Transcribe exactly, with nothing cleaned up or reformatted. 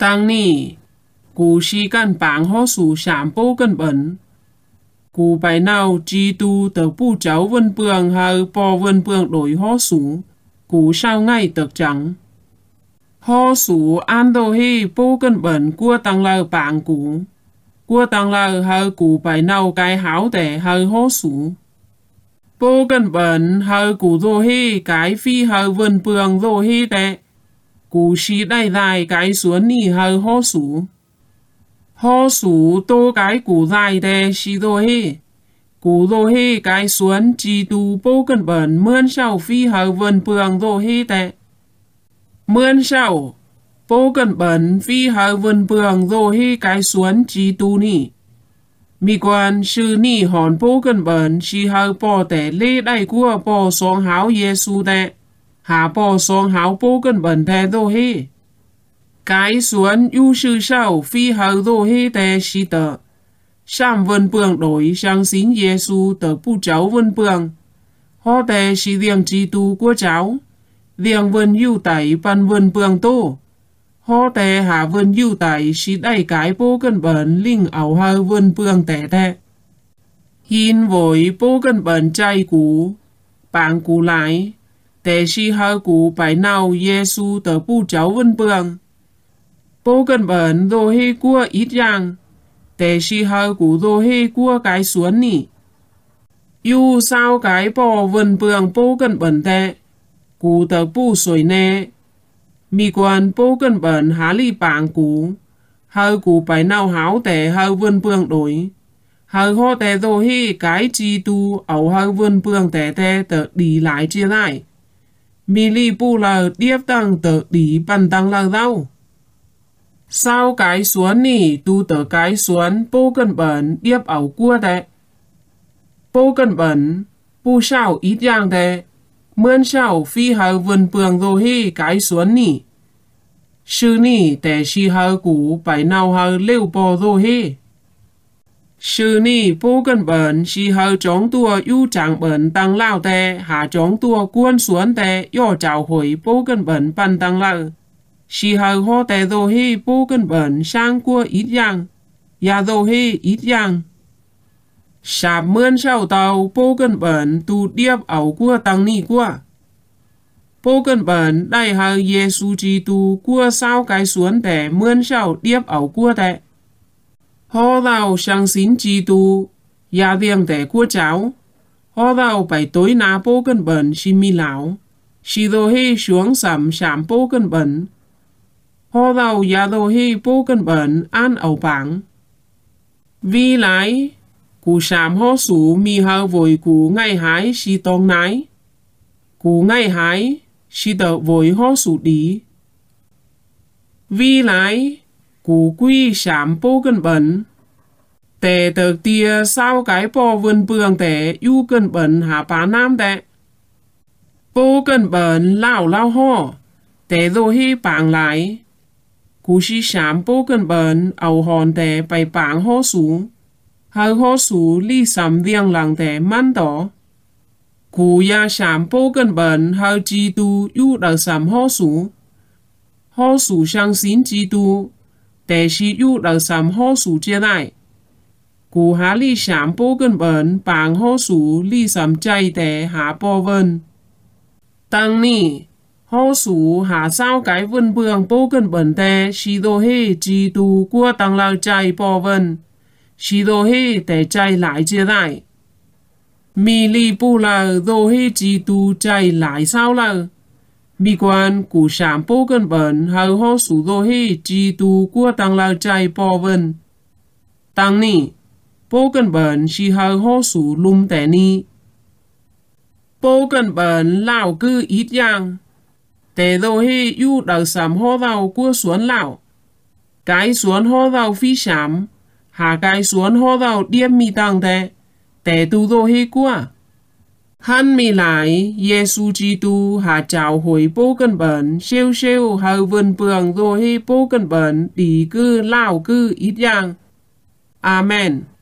当你古时间绑好数上波根本，古白闹基督得不走温邦和波温邦đổi好数，古sao ngay được chẳng. Hó số an đồ hi bố cân bẩn của tăng lờ bạn cũ, của tăng lờ hơi cụ bài nào cái hảo để hơi hó số. Bố cân bẩn hơi cụ đồ hi cái phi hơi vân bường đồ hi để, cụ sĩ đại đại cái xuống ni hơi hó số. Hó số tô cái cụ dài để sĩ đồ hi, cụ đồ hi cái xuống chỉ tù bố cân bẩn mươn sau phi hơi vân bường đồ hi để. Mươn sau, bố cần bẩn vì hơi vân bường rồi hi cái xuống chỉ tu nì. Mì quan sư nì hòn bố cần bẩn chỉ hơi bò tẻ lê đầy của bò sống háo Giê-xu tẻ. Hạ bò sống háo bố cần bẩn tẻ rồi hi. Cái xuống ưu sư sau phi hơi rồi hi tẻ xí tờ. Sam vân bường đổi sang xin Giê-xu tờ bù cháu vân bường. Họ tẻ xí riêng chỉ tu của cháu. Riêng vân ưu tẩy văn vân bường tô. Họ tè hạ vân ưu tẩy xí đầy cái bố cân bẩn linh ảo hơi vân bường tẻ tè. Hiên với bố cân bẩn chay cú, bảng cú lại, tè xí hơi cú bài nào Giê-xu tờ bù cháu vân bường. Bố cân bẩn dô hê cua ít giang, tè xí hơi cú dô hê cua cái xuống nỉ. Yêu sao cái bò vân bường bố cân bẩn tè. Cú tờ bù sôi nè. Mì quan bố cân bẩn há lì bảng cú. Hơi cú bài nào háo tè hơi vân bường đổi. Hơi hô tè dô hi cái chi tu ảo hơi vân bường tè tè tờ đi lại chia lại. Mì lì bù lờ điếp tăng tờ đi bắn tăng lờ đâu. Sao cái xuống nì tu tờ cái xuống bố cân bẩn điếp ảo cua tè. Bố cân bẩn bù sao ít giang tè. Mươn sau phi hơi vân bường rồi hi cái xuống nì. Sư nì tè xì hơi cũ bài nào hơi lêu bò rồi hi. Sư nì bố cân bẩn xì hơi chống tua ưu chẳng bẩn tăng lao tè hạ chống tua cuốn xuống tè yô chào hồi bố cân bẩn bắn tăng lao. Xì hơi hô tè rồi hi bố cân bẩn sang cua ít giang. Dạ rồi hi ít giang. Sạp mươn sau tàu bố cân bẩn tu điếp ảo của tăng ni của. Bố cân bẩn đại hơi Giê-xu chi tu của sao cái xuống tẻ mươn sau điếp ảo của tẻ. Họ đào sang xin chi tu, gia riêng tẻ của cháu. Họ đào bảy tối ná bố cân bẩn xì mi lão. Xì đồ hi xuống sầm sảm bố cân bẩn. Họ đào gia đồ hi bố cân bẩn an ảo bảng. Vì lại, cú sám hó sú mi hao vội cú ngay hái si tông nái. Cú ngay hái si tờ vội hó sú đi. Vì lại, cú quy sám bố cân bẩn. Tè tờ tia sao cái bò vân bường tè yu cân bẩn hạ bá nam tè. Bố cân bẩn lao lao hò. Tè dô hi bảng lại. Cú si sám bố cân bẩn ảo hòn tè bày bảng hó sú. Hơi hó sú li sắm riêng làng tẻ măn đó. Cú ya sám bố cân bẩn hơi chi tu yu đờ sắm hó sú. Hó sú sang xin chi tu. Tẻ xí yu đờ sắm hó sú chia lại. Cú há li sám bố cân bẩn bảng hó sú li sắm chay tẻ há bò vân. Tăng nì, hó sú há sao cái vân bường bố cân bẩn tẻ xí đô hê chi tu của tăng lao chay bò vân. Xí đồ hi tè chay lại chia lại. Mì lì bù lờ đồ hi chỉ tu chay lại sao lờ. Mì quan củ sám bố cân bẩn hờ hô sú đồ hi chỉ tu của tăng lờ chay bò vân. Tăng nì, bố cân bẩn xì hờ hô sú lùm tè nì. Bố cân bẩn lão cư ít giang. Tè đồ hi yu đờ sám hô rào của xuống lão. Cái xuống hô rào phi sám. Hạ cái xuống hô rào điếp mi tăng tè. Tè tu dô hi qua. Hắn mi lại, Giê-xu chi tu hạ chào hồi bố cân bẩn, siêu siêu hờ vân bường dô hi bố cân bẩn, đi cư lao cư ít giang. Amen.